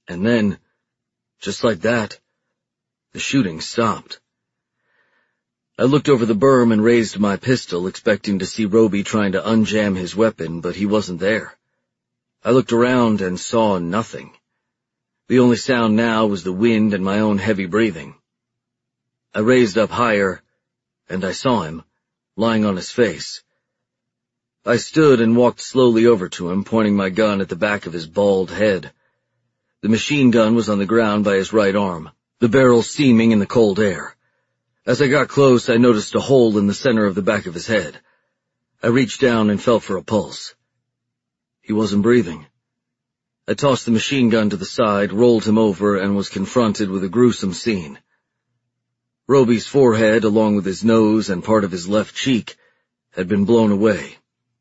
And then, just like that, the shooting stopped. I looked over the berm and raised my pistol, expecting to see Roby trying to unjam his weapon, but he wasn't there. I looked around and saw nothing. The only sound now was the wind and my own heavy breathing. I raised up higher, and I saw him, lying on his face. I stood and walked slowly over to him, pointing my gun at the back of his bald head. The machine gun was on the ground by his right arm, the barrel steaming in the cold air. As I got close, I noticed a hole in the center of the back of his head. I reached down and felt for a pulse. He wasn't breathing. I tossed the machine gun to the side, rolled him over, and was confronted with a gruesome scene. Roby's forehead, along with his nose and part of his left cheek, had been blown away.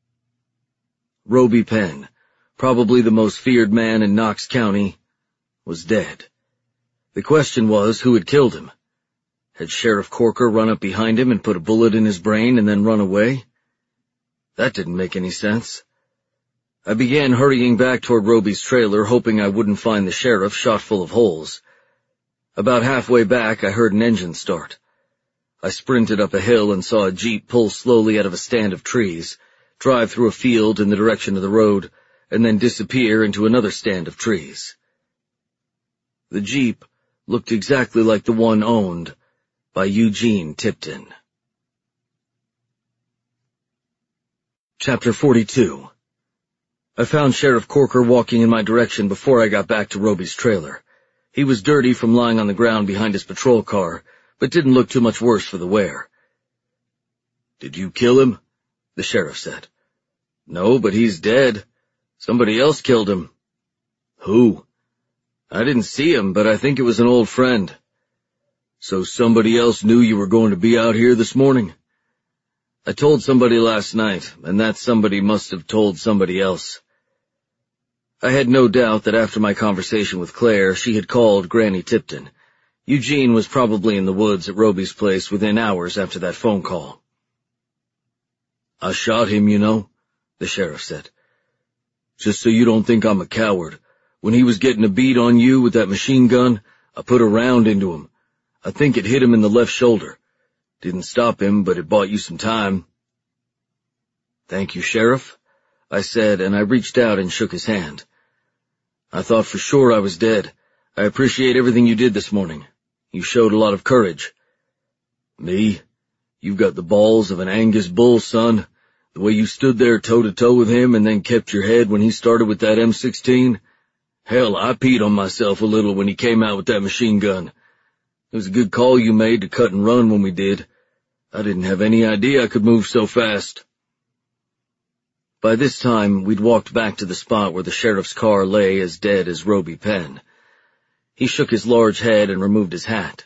Roby Penn, probably the most feared man in Knox County, was dead. The question was, who had killed him? Had Sheriff Corker run up behind him and put a bullet in his brain and then run away? That didn't make any sense. I began hurrying back toward Roby's trailer, hoping I wouldn't find the sheriff shot full of holes. About halfway back, I heard an engine start. I sprinted up a hill and saw a Jeep pull slowly out of a stand of trees, drive through a field in the direction of the road, and then disappear into another stand of trees. The Jeep looked exactly like the one owned by Eugene Tipton. Chapter forty-two. I found Sheriff Corker walking in my direction before I got back to Roby's trailer. He was dirty from lying on the ground behind his patrol car, but didn't look too much worse for the wear. "Did you kill him?" the sheriff said. "No, but he's dead. Somebody else killed him." "Who?" "I didn't see him, but I think it was an old friend." "So somebody else knew you were going to be out here this morning?" "I told somebody last night, and that somebody must have told somebody else." I had no doubt that after my conversation with Claire, she had called Granny Tipton. Eugene was probably in the woods at Roby's place within hours after that phone call. "I shot him, you know," the sheriff said. "Just so you don't think I'm a coward. When he was getting a beat on you with that machine gun, I put a round into him. I think it hit him in the left shoulder. Didn't stop him, but it bought you some time." "Thank you, Sheriff," I said, and I reached out and shook his hand. "I thought for sure I was dead. I appreciate everything you did this morning. You showed a lot of courage." "Me? You've got the balls of an Angus bull, son. The way you stood there toe-to-toe with him and then kept your head when he started with that M sixteen. Hell, I peed on myself a little when he came out with that machine gun. It was a good call you made to cut and run when we did. I didn't have any idea I could move so fast." By this time, we'd walked back to the spot where the sheriff's car lay as dead as Roby Penn. He shook his large head and removed his hat.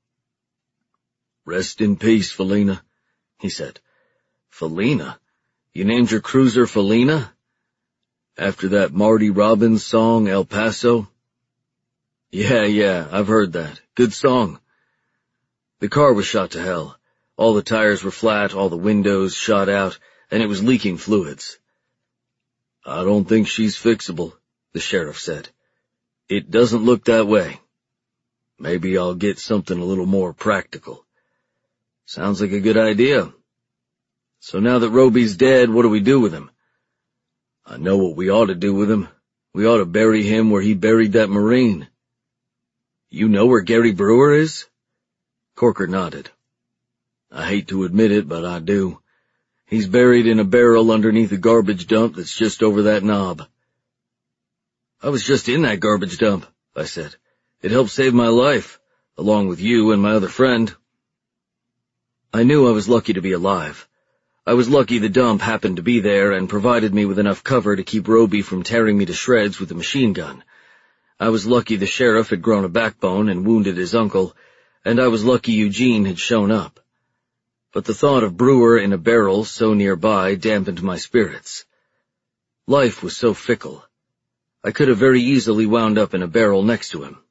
"Rest in peace, Felina," he said. "Felina? You named your cruiser Felina? After that Marty Robbins song, El Paso?" "Yeah, yeah, I've heard that. Good song." The car was shot to hell. All the tires were flat, all the windows shot out, and it was leaking fluids. "I don't think she's fixable," the sheriff said. "It doesn't look that way. Maybe I'll get something a little more practical." "Sounds like a good idea. So now that Roby's dead, what do we do with him?" "I know what we ought to do with him. We ought to bury him where he buried that Marine." "You know where Gary Brewer is?" Corker nodded. "I hate to admit it, but I do. He's buried in a barrel underneath a garbage dump that's just over that knob." "I was just in that garbage dump," I said. "It helped save my life, along with you and my other friend." I knew I was lucky to be alive. I was lucky the dump happened to be there and provided me with enough cover to keep Roby from tearing me to shreds with a machine gun. I was lucky the sheriff had grown a backbone and wounded his uncle, and I was lucky Eugene had shown up. But the thought of Brewer in a barrel so nearby dampened my spirits. Life was so fickle. I could have very easily wound up in a barrel next to him.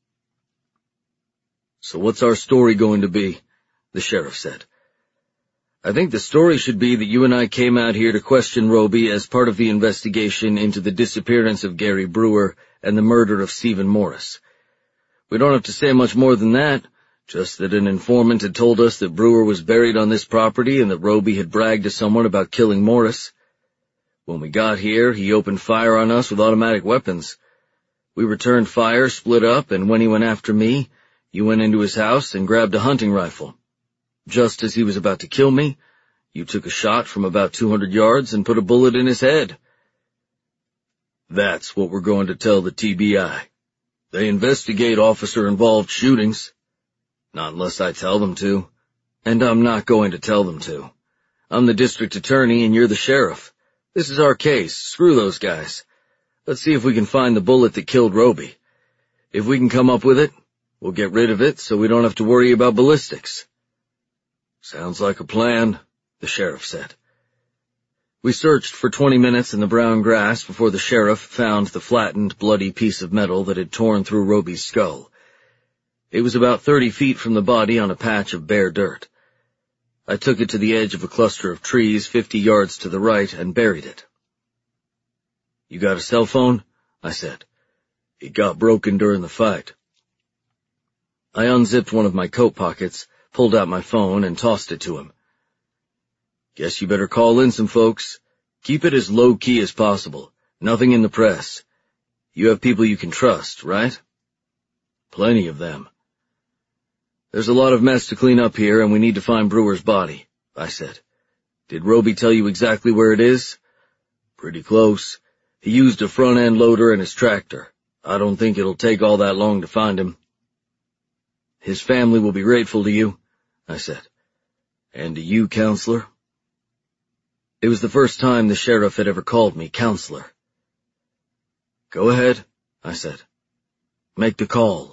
"So what's our story going to be?" the sheriff said. "I think the story should be that you and I came out here to question Roby as part of the investigation into the disappearance of Gary Brewer and the murder of Stephen Morris. We don't have to say much more than that, just that an informant had told us that Brewer was buried on this property and that Roby had bragged to someone about killing Morris. When we got here, he opened fire on us with automatic weapons. We returned fire, split up, and when he went after me, you went into his house and grabbed a hunting rifle. Just as he was about to kill me, you took a shot from about two hundred yards and put a bullet in his head. That's what we're going to tell the T B I. They investigate officer-involved shootings. Not unless I tell them to. And I'm not going to tell them to. I'm the district attorney and you're the sheriff. This is our case. Screw those guys. Let's see if we can find the bullet that killed Roby. If we can come up with it, we'll get rid of it so we don't have to worry about ballistics. Sounds like a plan, the sheriff said. We searched for twenty minutes in the brown grass before the sheriff found the flattened, bloody piece of metal that had torn through Roby's skull. It was about thirty feet from the body on a patch of bare dirt. I took it to the edge of a cluster of trees fifty yards to the right and buried it. You got a cell phone? I said. It got broken during the fight. I unzipped one of my coat pockets, pulled out my phone, and tossed it to him. Guess you better call in some folks. Keep it as low-key as possible. Nothing in the press. You have people you can trust, right? Plenty of them. There's a lot of mess to clean up here, and we need to find Brewer's body, I said. Did Roby tell you exactly where it is? Pretty close. He used a front-end loader and his tractor. I don't think it'll take all that long to find him. His family will be grateful to you, I said. And to you, counselor. It was the first time the sheriff had ever called me counselor. Go ahead, I said. Make the call.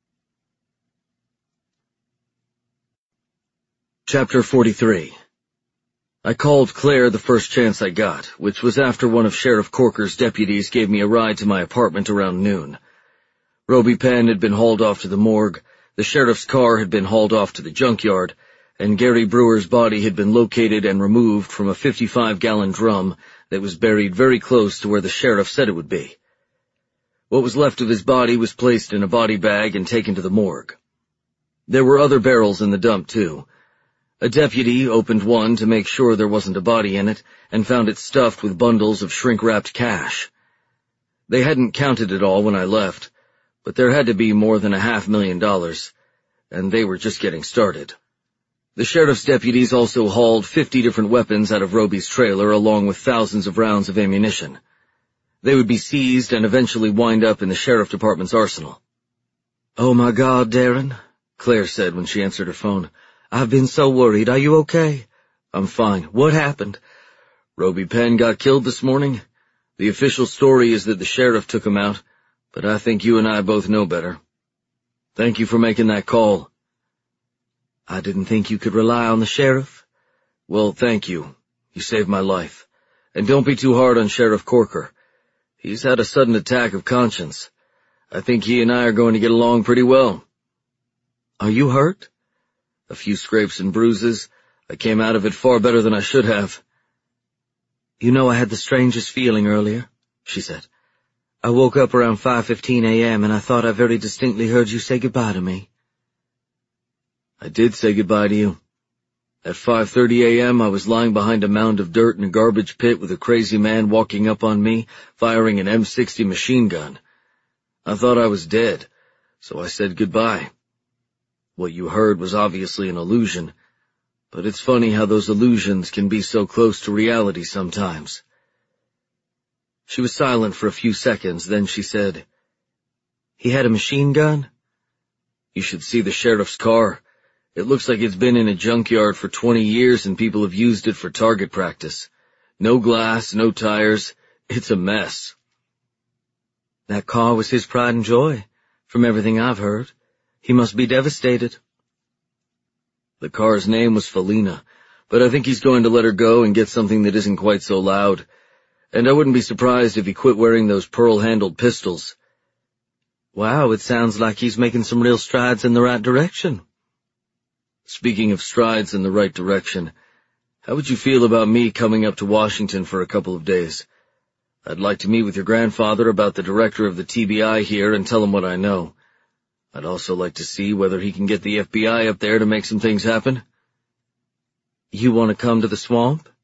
Chapter forty-three. I called Claire the first chance I got, which was after one of Sheriff Corker's deputies gave me a ride to my apartment around noon. Roby Penn had been hauled off to the morgue, the sheriff's car had been hauled off to the junkyard, and Gary Brewer's body had been located and removed from a fifty-five gallon drum that was buried very close to where the sheriff said it would be. What was left of his body was placed in a body bag and taken to the morgue. There were other barrels in the dump, too. A deputy opened one to make sure there wasn't a body in it and found it stuffed with bundles of shrink-wrapped cash. They hadn't counted it all when I left, but there had to be more than a half million dollars, and they were just getting started. The sheriff's deputies also hauled fifty different weapons out of Roby's trailer along with thousands of rounds of ammunition. They would be seized and eventually wind up in the sheriff department's arsenal. "Oh my God, Darren," Claire said when she answered her phone. "I've been so worried. Are you okay?" "I'm fine. What happened?" "Roby Penn got killed this morning. The official story is that the sheriff took him out, but I think you and I both know better. Thank you for making that call." "I didn't think you could rely on the sheriff." "Well, thank you. You saved my life. And don't be too hard on Sheriff Corker. He's had a sudden attack of conscience. I think he and I are going to get along pretty well." "Are you hurt?" "A few scrapes and bruises. I came out of it far better than I should have." "You know, I had the strangest feeling earlier," she said. "I woke up around five fifteen a m and I thought I very distinctly heard you say goodbye to me." "I did say goodbye to you. At five thirty a m I was lying behind a mound of dirt in a garbage pit with a crazy man walking up on me, firing an M sixty machine gun. I thought I was dead, so I said goodbye. What you heard was obviously an illusion, but it's funny how those illusions can be so close to reality sometimes." She was silent for a few seconds, then she said, "He had a machine gun?" "You should see the sheriff's car. It looks like it's been in a junkyard for twenty years and people have used it for target practice. No glass, no tires. It's a mess." "That car was his pride and joy, from everything I've heard. He must be devastated." "The car's name was Felina, but I think he's going to let her go and get something that isn't quite so loud. And I wouldn't be surprised if he quit wearing those pearl-handled pistols." "Wow, it sounds like he's making some real strides in the right direction." "Speaking of strides in the right direction, how would you feel about me coming up to Washington for a couple of days? I'd like to meet with your grandfather about the director of the T B I here and tell him what I know. I'd also like to see whether he can get the F B I up there to make some things happen. You want to come to the swamp?